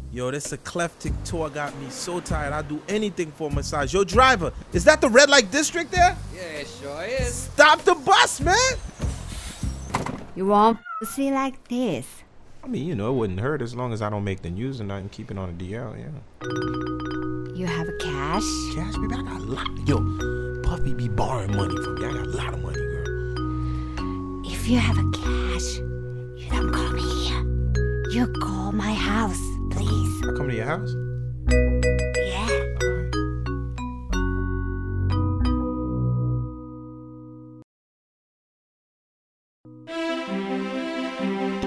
Yo, this eclectic tour got me so tired. I'd do anything for a massage. Yo, driver, is that the red light district there? Yeah, it sure is. Stop the bus, man! You want pussy like this? I mean, you know, it wouldn't hurt as long as I don't make the news and I can keep it on the DL, yeah. You have cash? Cash, baby, I got a lot. Yo, Puffy be borrowing money from me. I got a lot of money, girl. If you have a cash, you don't call me here. You call my house, please. I come to your house?